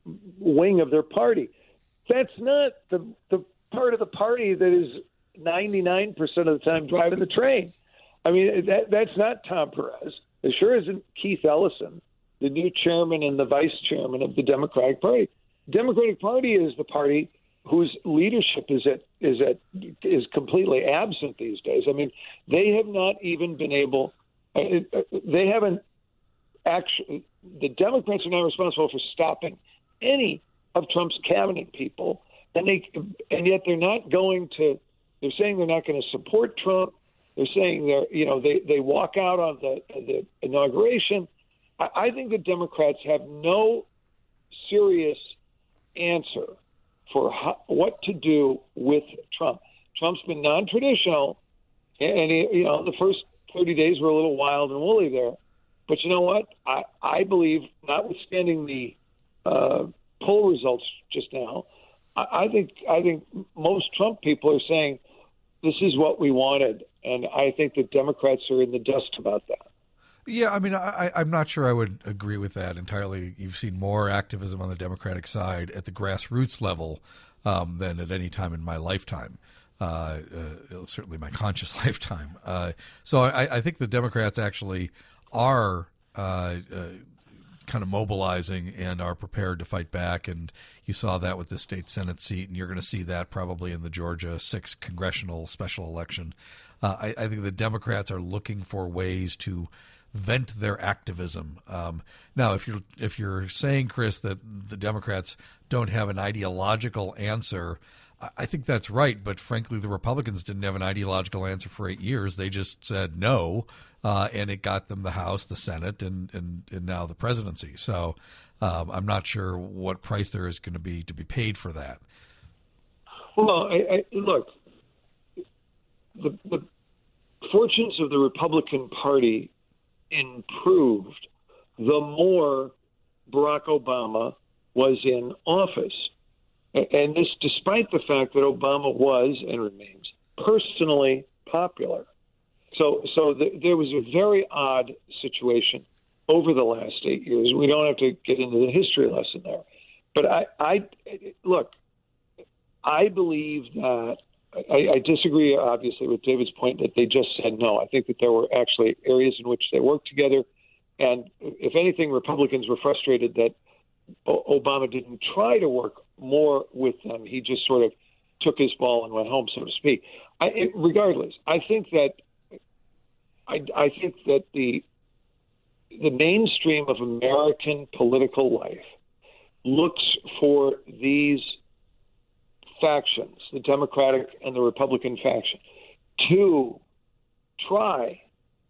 wing of their party. That's not the the part of the party that is ninety-nine percent of the time driving the train. I mean, that that's not Tom Perez. It sure isn't Keith Ellison, the new chairman and the vice chairman of the Democratic Party. The Democratic Party is the party whose leadership is at is at is completely absent these days. I mean, they have not even been able. Uh, they haven't actually. The Democrats are not responsible for stopping any of Trump's cabinet people, and they and yet they're not going to. They're saying they're not going to support Trump. They're saying they're you know they, they walk out on the the inauguration. I, I think the Democrats have no serious answer for how, what to do with Trump. Trump's been non-traditional, and he, you know the first thirty days were a little wild and woolly there. But you know what? I, I believe, notwithstanding the uh, poll results just now, I, I think I think most Trump people are saying this is what we wanted, and I think the Democrats are in the dust about that. Yeah, I mean, I, I'm not sure I would agree with that entirely. You've seen more activism on the Democratic side at the grassroots level um, than at any time in my lifetime, uh, uh, certainly my conscious lifetime. Uh, so I, I think the Democrats actually are uh, uh, kind of mobilizing and are prepared to fight back. And you saw that with the state Senate seat, and you're going to see that probably in the Georgia sixth congressional special election. Uh, I, I think the Democrats are looking for ways to vent their activism. Um, now, if you're if you're saying, Chris, that the Democrats don't have an ideological answer, I, I think that's right. But frankly, the Republicans didn't have an ideological answer for eight years. They just said no, uh, and it got them the House, the Senate, and and, and now the presidency. So um, I'm not sure what price there is going to be to be paid for that. Well, I, I, look, the, the fortunes of the Republican Party improved the more Barack Obama was in office. And this despite the fact that Obama was and remains personally popular. So so the, there was a very odd situation over the last eight years. We don't have to get into the history lesson there. But I, I look, I believe that I, I disagree, obviously, with David's point that they just said no. I think that there were actually areas in which they worked together. And if anything, Republicans were frustrated that o- Obama didn't try to work more with them. He just sort of took his ball and went home, so to speak. I, it, regardless, I think that I, I think that the the mainstream of American political life looks for these factions, the Democratic and the Republican faction, to try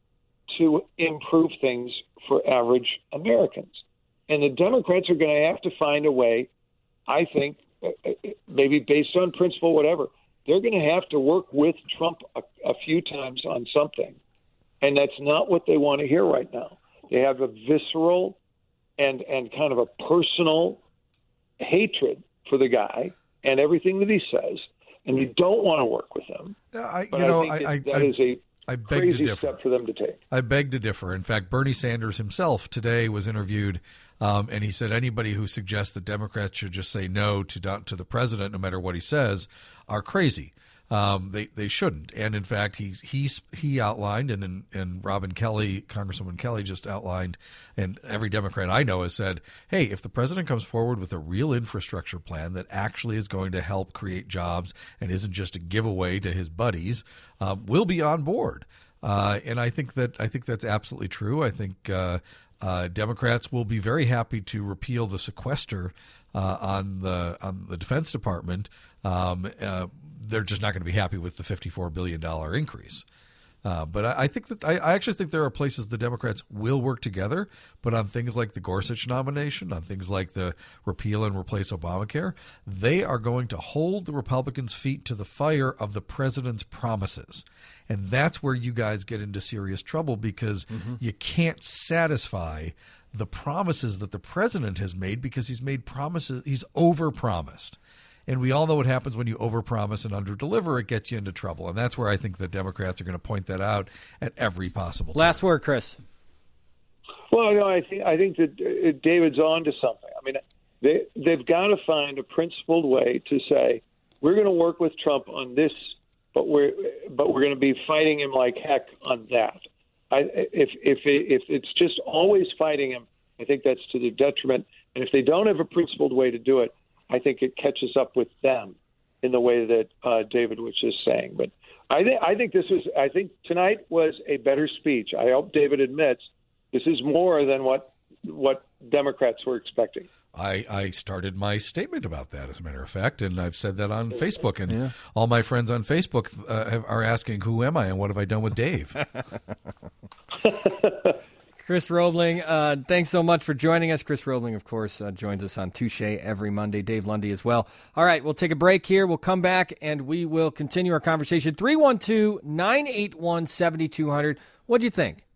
to improve things for average Americans. And the Democrats are going to have to find a way, I think, maybe based on principle, whatever, they're going to have to work with Trump a, a few times on something. And that's not what they want to hear right now. They have a visceral and, and kind of a personal hatred for the guy and everything that he says, and you don't want to work with him. Yeah, I, but you know, I think I, that, I, that is a I beg crazy to differ. step for them to take. I beg to differ. In fact, Bernie Sanders himself today was interviewed, um, and he said anybody who suggests that Democrats should just say no to to the president, no matter what he says, are crazy. Um, they they shouldn't. And in fact, he's he's he outlined, and and, and Robin Kelly, Congresswoman Kelly, just outlined, and every Democrat I know has said, hey, if the president comes forward with a real infrastructure plan that actually is going to help create jobs and isn't just a giveaway to his buddies, um, we'll be on board. Uh, and I think that I think that's absolutely true. I think uh, uh, Democrats will be very happy to repeal the sequester uh, on the on the Defense Department. Um, uh, they're just not going to be happy with the fifty-four billion dollars increase. Uh, but I, I think that I, I actually think there are places the Democrats will work together, but on things like the Gorsuch nomination, on things like the repeal and replace Obamacare, they are going to hold the Republicans' feet to the fire of the president's promises. And that's where you guys get into serious trouble because mm-hmm. you can't satisfy the promises that the president has made because he's made promises, he's overpromised. And we all know what happens when you overpromise and underdeliver. It gets you into trouble. And that's where I think the Democrats are going to point that out at every possible time. Last word, Chris. Well, no, I think I think that David's on to something. I mean, they, they've got to find a principled way to say, we're going to work with Trump on this, but we're but we're going to be fighting him like heck on that. I, if if if it's just always fighting him, I think that's to their detriment. And if they don't have a principled way to do it, I think it catches up with them in the way that uh, David was just saying. But I think I think this was I think tonight was a better speech. I hope David admits this is more than what what Democrats were expecting. I, I started my statement about that, as a matter of fact, and I've said that on Facebook. And yeah. all my friends on Facebook uh, have, are asking, who am I and what have I done with Dave? Chris Roebling, uh, thanks so much for joining us. Chris Roebling, of course, uh, joins us on Touche every Monday. Dave Lundy as well. All right, we'll take a break here. We'll come back, and we will continue our conversation. three one two, nine eight one, seven two zero zero. What'd you think?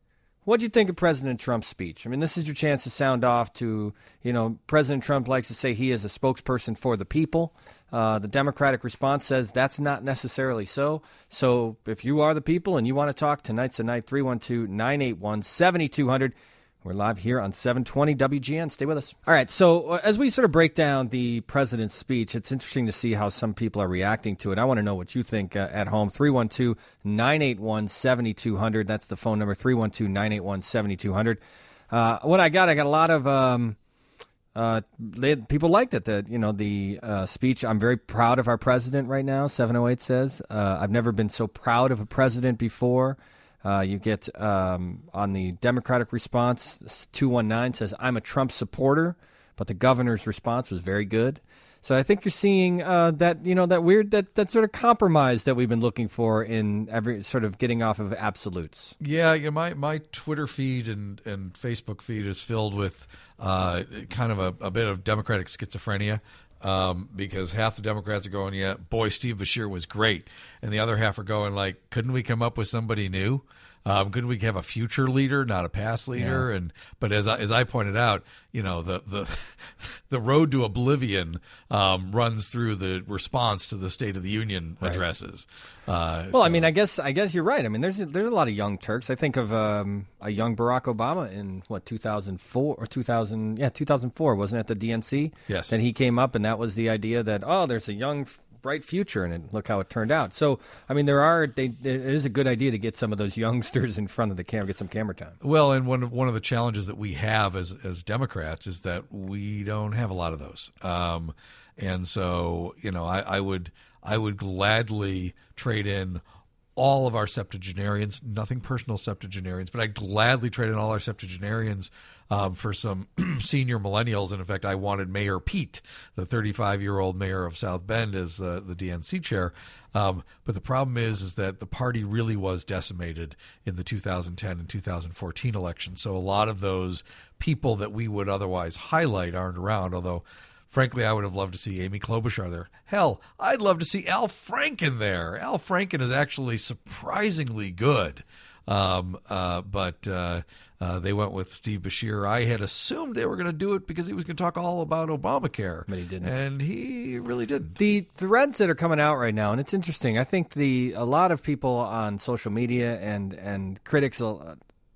What do you think of President Trump's speech? I mean, this is your chance to sound off to, you know, President Trump likes to say he is a spokesperson for the people. Uh, the Democratic response says that's not necessarily so. So if you are the people and you want to talk, tonight's the night, three one two, nine eight one, seven two zero zero. We're live here on seven twenty W G N. Stay with us. All right, so uh, as we sort of break down the president's speech, it's interesting to see how some people are reacting to it. I want to know what you think uh, at home. three one two, nine eight one, seven two zero zero. That's the phone number, three one two, nine eight one, seven two zero zero. Uh, what I got, I got a lot of um, uh, they, people liked it, the, you know, the uh, speech. I'm very proud of our president right now, seven oh eight says. Uh, I've never been so proud of a president before. Uh, you get um, on the Democratic response, two one nine says, I'm a Trump supporter, but the governor's response was very good. So I think you're seeing uh, that, you know, that weird, that, that sort of compromise that we've been looking for in every sort of getting off of absolutes. Yeah, yeah. My, my Twitter feed and, and Facebook feed is filled with uh, kind of a, a bit of Democratic schizophrenia. Um, because half the Democrats are going, yeah, boy, Steve Beshear was great. And the other half are going like, couldn't we come up with somebody new? Um, couldn't we have a future leader, not a past leader? Yeah. And but as I, as I pointed out, you know, the the the road to oblivion um, runs through the response to the State of the Union right. addresses. Uh, well, so. I mean, I guess I guess you're right. I mean, there's there's a lot of young Turks. I think of um, a young Barack Obama in what two thousand four or two thousand, yeah, two thousand four, wasn't it, at the D N C? Yes. Then he came up, and that was the idea that oh, there's a young, bright future, and it, look how it turned out. So, I mean, there are they, it is a good idea to get some of those youngsters in front of the camera, get some camera time. Well, and one of, one of the challenges that we have as as Democrats is that we don't have a lot of those, um, and so you know, I, I would I would gladly trade in all of our septuagenarians, nothing personal septuagenarians, but I'd gladly trade in all our septuagenarians um, for some senior millennials. And in fact, I wanted Mayor Pete, the thirty-five-year-old mayor of South Bend, as uh, the D N C chair. Um, but the problem is, is that the party really was decimated in the two thousand ten and two thousand fourteen elections. So a lot of those people that we would otherwise highlight aren't around, although frankly, I would have loved to see Amy Klobuchar there. Hell, I'd love to see Al Franken there. Al Franken is actually surprisingly good. Um, uh, but uh, uh, they went with Steve Beshear. I had assumed they were going to do it because he was going to talk all about Obamacare. But he didn't. And he really didn't. The threads that are coming out right now, and it's interesting, I think the a lot of people on social media and, and critics are,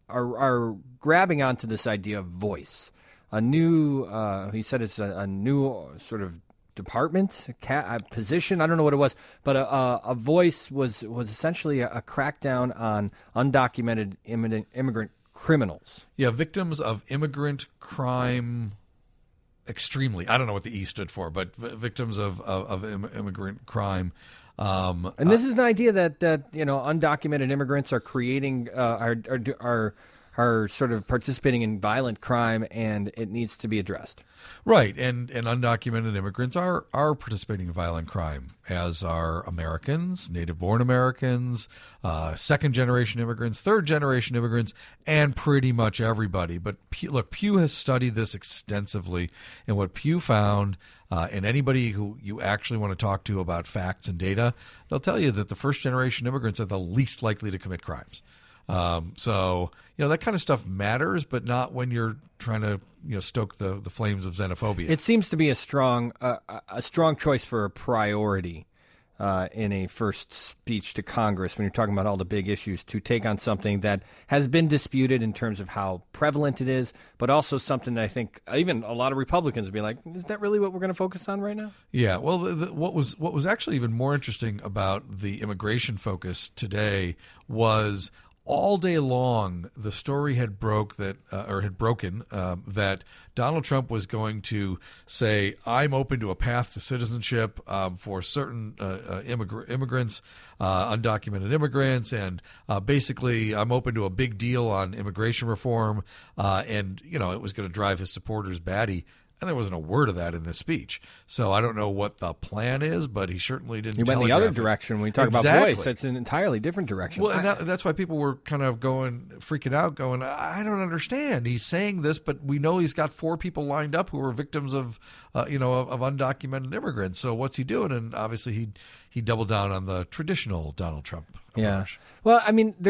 are grabbing onto this idea of voice. A new, uh, he said it's a, a new sort of department, a, cat, a position. I don't know what it was, but a, a, a voice was was essentially a, a crackdown on undocumented immigrant, immigrant criminals. Yeah, victims of immigrant crime. Extremely, I don't know what the E stood for, but v- victims of of, of immigrant crime. Um, and this uh, is an idea that that you know undocumented immigrants are creating uh, are are are. are sort of participating in violent crime, and it needs to be addressed. Right, and and undocumented immigrants are are participating in violent crime, as are Americans, native-born Americans, uh, second-generation immigrants, third-generation immigrants, and pretty much everybody. But Pew, look, Pew has studied this extensively, and what Pew found, uh, and anybody who you actually want to talk to about facts and data, they'll tell you that the first-generation immigrants are the least likely to commit crimes. Um, so, you know, that kind of stuff matters, but not when you're trying to, you know, stoke the, the flames of xenophobia. It seems to be a strong uh, a strong choice for a priority uh, in a first speech to Congress when you're talking about all the big issues, to take on something that has been disputed in terms of how prevalent it is, but also something that I think even a lot of Republicans would be like, is that really what we're going to focus on right now? Yeah, well, the, the, what was what was actually even more interesting about the immigration focus today was all day long, the story had broke that, uh, or had broken um, that Donald Trump was going to say, "I'm open to a path to citizenship um, for certain uh, uh, immigr- immigrants, uh, undocumented immigrants, and uh, basically, I'm open to a big deal on immigration reform." Uh, and you know, it was going to drive his supporters batty. And there wasn't a word of that in this speech. So I don't know what the plan is, but he certainly didn't. He went the other direction. When we talk exactly. about voice, it's an entirely different direction. Well, and that, that's why people were kind of going, freaking out, going, I don't understand. He's saying this, but we know he's got four people lined up who are victims of, uh, you know, of, of undocumented immigrants. So what's he doing? And obviously he he doubled down on the traditional Donald Trump approach. Yeah. Well, I mean, there's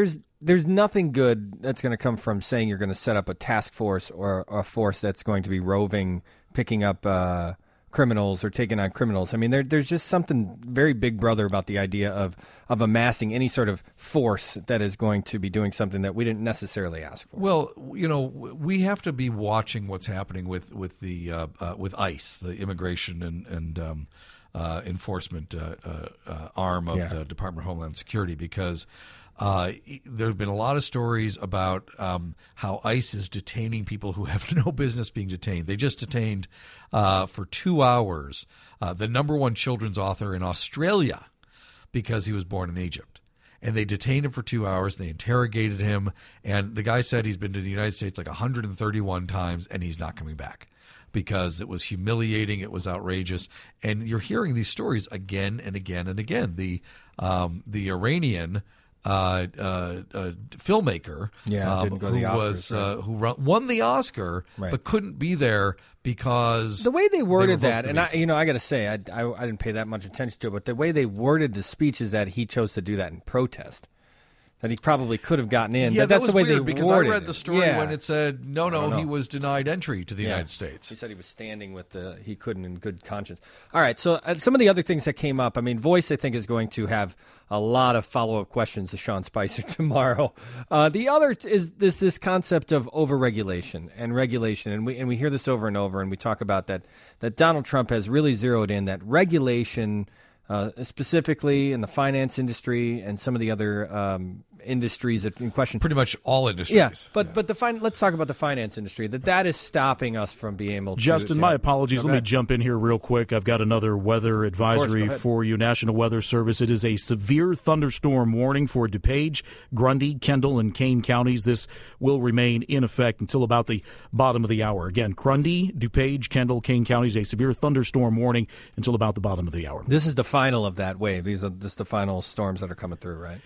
there's nothing good that's going to come from saying you're going to set up a task force or a force that's going to be roving, picking up uh, criminals or taking on criminals. I mean, there, there's just something very Big Brother about the idea of, of amassing any sort of force that is going to be doing something that we didn't necessarily ask for. Well, you know, we have to be watching what's happening with with the uh, uh, with ICE, the immigration and and um, uh, enforcement uh, uh, uh, arm of Yeah. the Department of Homeland Security, because Uh, there have been a lot of stories about um, how ICE is detaining people who have no business being detained. They just detained uh, for two hours uh, the number one children's author in Australia because he was born in Egypt. And they detained him for two hours. They interrogated him. And the guy said he's been to the United States like one hundred thirty-one times, and he's not coming back because it was humiliating. It was outrageous. And you're hearing these stories again and again and again. The um, the Iranian Uh, uh, uh, filmmaker, Yeah, um, didn't go to who the Oscars, was right. uh, who run, won the Oscar, Right. but couldn't be there because The way they worded revoked that, the and I, visa. you know, I got to say, I, I, I didn't pay that much attention to it, but the way they worded the speech is that he chose to do that in protest. That he probably could have gotten in, yeah, but that's that was the way weird they because worded I read it. the story Yeah. when it said no, I don't no, he know. was denied entry to the Yeah. United States. He said he was standing with the, he couldn't in good conscience. All right, so uh, some of the other things that came up, I mean, Voice, I think, is going to have a lot of follow-up questions to Sean Spicer tomorrow. Uh, the other t- is this this concept of overregulation and regulation, and we and we hear this over and over, and we talk about that, that Donald Trump has really zeroed in that regulation, uh, specifically in the finance industry and some of the other um, industries that in question. Pretty much all industries. Yeah, but but the fin- let's talk about the finance industry. That that is stopping us from being able to. Justin, to my have- apologies. No, Let go me ahead. jump in here real quick. I've got another weather advisory go ahead. for you. National Weather Service. It is a severe thunderstorm warning for DuPage, Grundy, Kendall, and Kane counties. This will remain in effect until about the bottom of the hour. Again, Grundy, DuPage, Kendall, Kane counties, a severe thunderstorm warning until about the bottom of the hour. This is the final of that wave. These are just the final storms that are coming through, right?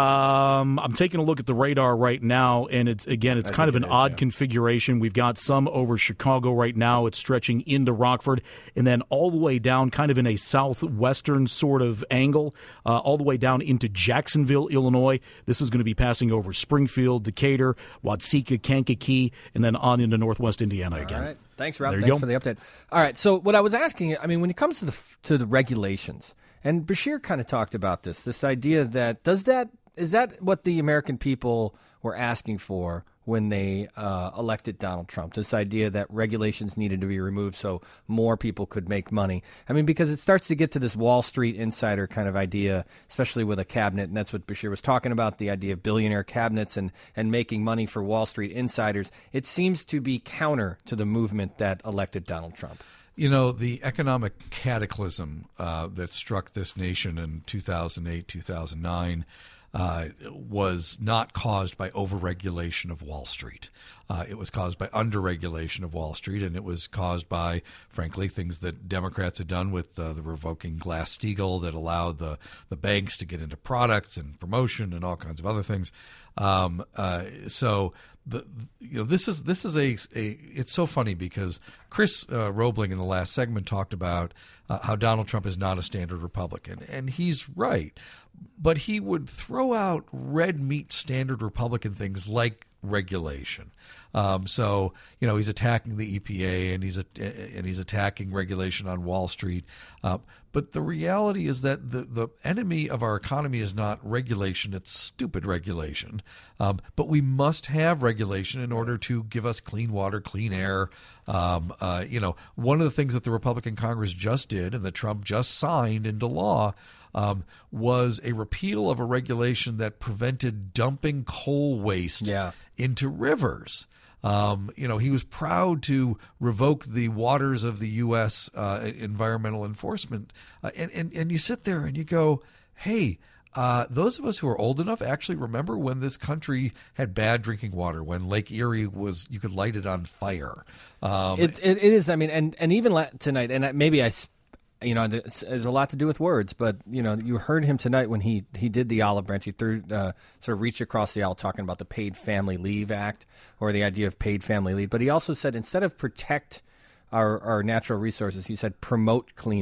Um, I'm taking a look at the radar right now, and it's again, it's I kind of think an it is, odd yeah. configuration. We've got some over Chicago right now. It's stretching into Rockford, and then all the way down, kind of in a southwestern sort of angle, uh, all the way down into Jacksonville, Illinois. This is going to be passing over Springfield, Decatur, Watseka, Kankakee, and then on into northwest Indiana again. All right. Thanks, Rob. There you Thanks go. for the update. All right. So what I was asking, I mean, when it comes to the to the regulations, and Bashir kind of talked about this, this idea that does that is that what the American people were asking for when they uh, elected Donald Trump? This idea that regulations needed to be removed so more people could make money. I mean, because it starts to get to this Wall Street insider kind of idea, especially with a cabinet, and that's what Bashir was talking about, the idea of billionaire cabinets and, and making money for Wall Street insiders. It seems to be counter to the movement that elected Donald Trump. You know, the economic cataclysm uh, that struck this nation in two thousand eight, two thousand nine uh, was not caused by overregulation of Wall Street. Uh, it was caused by underregulation of Wall Street, and it was caused by, frankly, things that Democrats had done with uh, the revoking Glass-Steagall that allowed the, the banks to get into products and promotion and all kinds of other things. Um, uh, so the you know this is this is a, a it's so funny because Chris uh, Roebling in the last segment talked about uh, how Donald Trump is not a standard Republican, and he's right, but he would throw out red meat standard Republican things like regulation. Um, so you know he's attacking the E P A and he's a, and he's attacking regulation on Wall Street. Uh, but the reality is that the the enemy of our economy is not regulation; it's stupid regulation. Um, but we must have regulation in order to give us clean water, clean air. Um, uh, you know, one of the things that the Republican Congress just did and that Trump just signed into law um, was a repeal of a regulation that prevented dumping coal waste Yeah. into rivers. Um, you know, he was proud to revoke the waters of the U S uh, environmental enforcement. Uh, and, and, and you sit there and you go, hey, uh, those of us who are old enough actually remember when this country had bad drinking water, when Lake Erie was, you could light it on fire. Um, It, it, it is, I mean, and, and even la- tonight, and I- maybe I, s- you know, there's, there's a lot to do with words, but, you know, you heard him tonight when he, he did the olive branch. He threw, uh, sort of reached across the aisle talking about the Paid Family Leave Act or the idea of paid family leave. But he also said instead of protect our, our natural resources, he said promote clean air.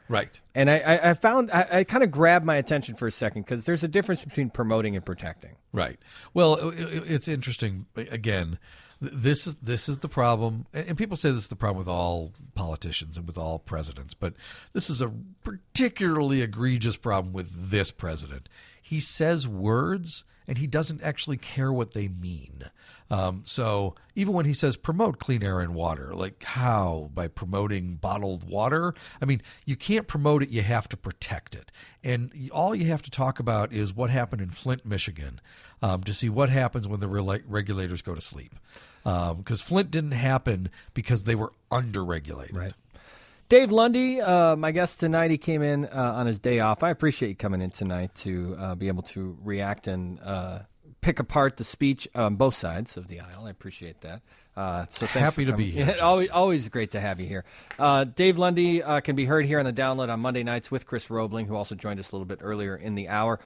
Right. And I, I, I found I, I kind of grabbed my attention for a second because there's a difference between promoting and protecting. Right. Well, it, it's interesting. Again, this is this is the problem, and people say this is the problem with all politicians and with all presidents, but this is a particularly egregious problem with this president. He says words, and he doesn't actually care what they mean. Um, so even when he says promote clean air and water, like how? By promoting bottled water? I mean, you can't promote it, you have to protect it. And all you have to talk about is what happened in Flint, Michigan, um, to see what happens when the re- regulators go to sleep. Because um, Flint didn't happen because they were under-regulated. Right. Dave Lundy, uh, my guest tonight, he came in uh, on his day off. I appreciate you coming in tonight to uh, be able to react and uh, pick apart the speech on both sides of the aisle. I appreciate that. Uh, so thanks Happy for to be here. Yeah, always, always great to have you here. Uh, Dave Lundy uh, can be heard here on the Download on Monday nights with Chris Roebling, who also joined us a little bit earlier in the hour.